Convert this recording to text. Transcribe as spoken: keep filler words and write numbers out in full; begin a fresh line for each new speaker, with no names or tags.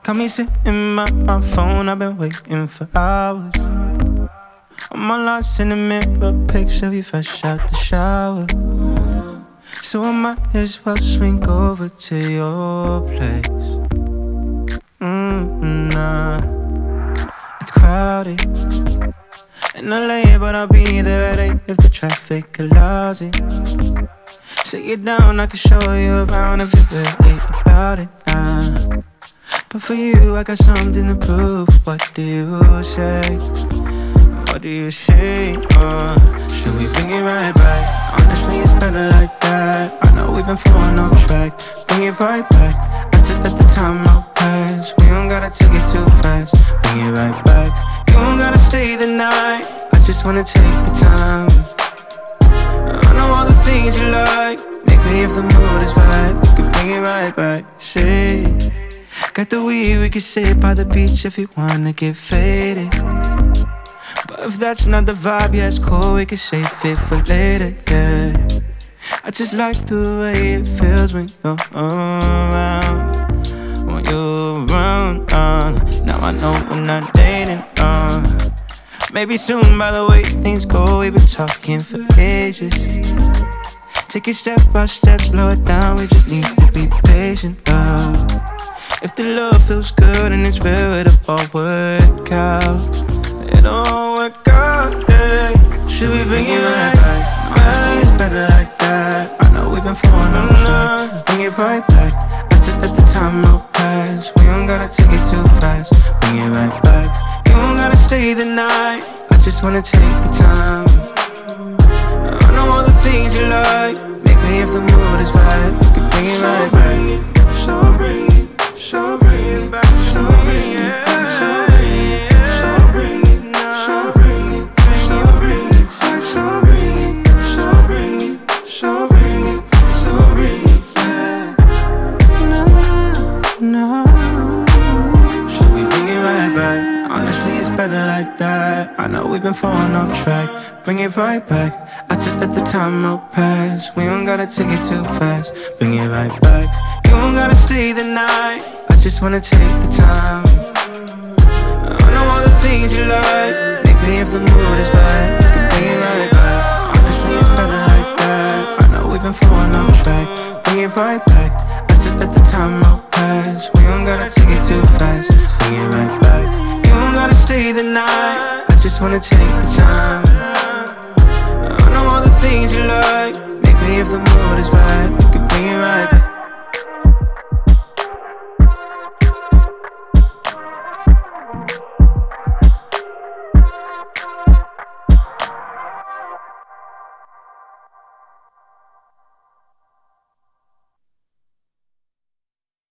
Got me sitting by my phone, I've been waiting for hours. I'm all lost in the mirror, picture of you fresh out the shower. So I might as well swing over to your place. Mm, nah, it's crowded in L A, but I'll be there at eight if the traffic allows it. Sit you down, I can show you around if you're really about it, nah. But for you, I got something to prove. What do you say? What do you say? Uh, should we bring it right back? Honestly, it's better like that. I know we've been falling off track. Bring it right back. I just let the time out pass. We don't gotta take it too fast. Bring it right back. You don't gotta stay the night. I just wanna take the time. I know all the things you like. Maybe if the mood is right, we can bring it right back. Say, got the weed, we can sit by the beach if you wanna get faded. But if that's not the vibe, yeah, it's cool, we can save it for later, yeah. I just like the way it feels when you're around. When you're around, uh, now I know we're not dating, uh. Maybe soon, by the way things go, we've been talking for ages. Take it step by step, slow it down, we just need to be patient, uh. If the love feels good and it's real, it'll all work out. It'll all work out, yeah. Should we bring it right back? Honestly, it's better like that. I know we've been falling off track. Bring it right back. I just let the time out pass. We don't gotta take it too fast. Bring it right back. You don't gotta stay the night. I just wanna take the time. I know all the things you like. Maybe if the mood is right, we can bring it right back. So bring it. So bring it back, so bring it, so bring it, so bring it, so bring it, so bring it, so bring it, so bring it, so bring it, so bring it, yeah. No, no, no. Should we bring it right back? Honestly, it's better like that. I know we've been falling off track. Bring it right back. I just let the time out pass. We don't gotta take it too fast. Bring it right back. You don't gotta stay the night. I just wanna take the time. I know all the things you like. Maybe if the mood is right, we can bring it right back. Honestly, it's better like that. I know we've been falling off track. Bring it right back. I just let the time out pass. We don't gotta take it too fast. Bring it right back. You don't gotta stay the night. I just wanna take the time. I know all the things you like. Maybe if the mood is right.